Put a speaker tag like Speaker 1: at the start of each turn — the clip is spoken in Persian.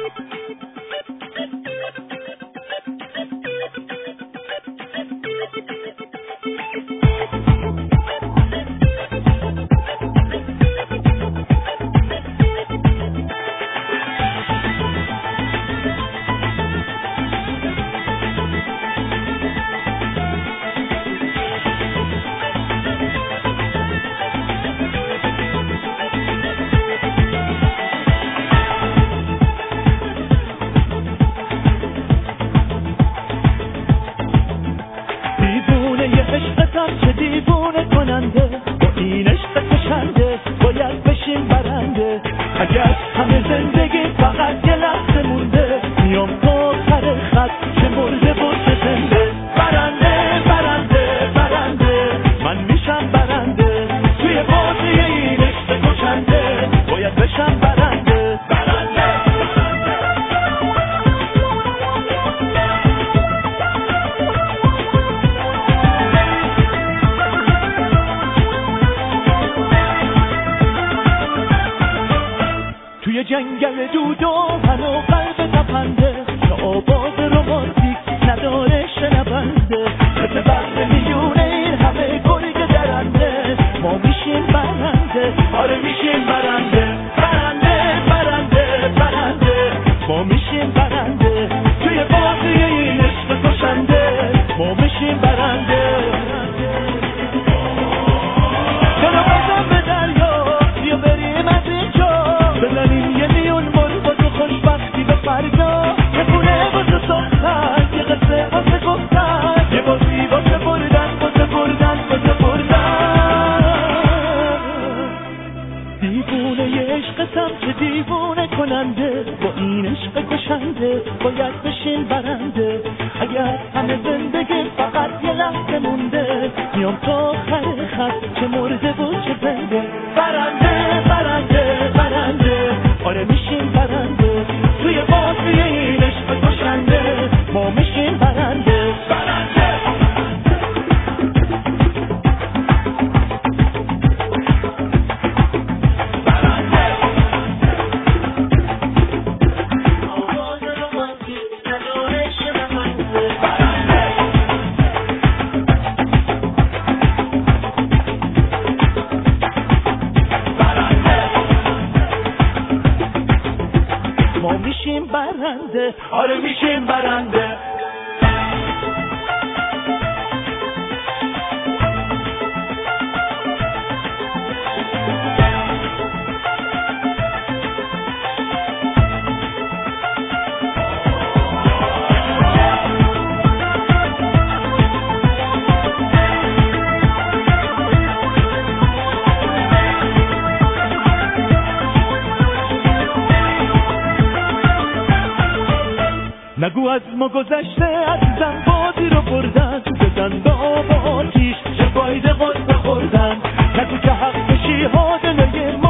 Speaker 1: چه دیوونه کننده با این عشق کشنده باید بشیم برنده اگر همه زندگی فقط یه لحظه مونده میام تا سر خط چه مرده و چه زنده برنده برنده برنده من میشم برنده توی بازی این عشق کشنده باید بشم برنده توی جنگل دود و من و قلب تپنده که آواز رومانتیک نداره شنونده مثل برد میونه این همه گرگ درنده ما میشیم برنده آره میشیم برنده برنده برنده برنده ما میشیم برنده توی بازی این عشق کشنده ما میشیم برنده دلو بزن به دریا بیا بریم از اینجا بزنیم یه میون مول با تو خوشبختی به فردا یه خونه واسه ساختن یه قصه واسه گفتن یه بازی واسه بردن واسه بردن واسه بردن دیوونه یه عشقتم که دیوونه کننده با این عشق کشنده باید بشین برنده اگر همه زندگی فقط یه لحظه مونده میام تا آخر خط چه مرده و چه زنده برنده برنده برنده آره میشیم برنده توی بازی این عشق کشنده ما میشیم برنده برنده ما میشیم برنده آره میشیم برنده نگو از ما گذشته عزیزم بازی رو بردن بزن به آب و آتیش چه فایده قصه خوردن نگو که حق بشی حادله ما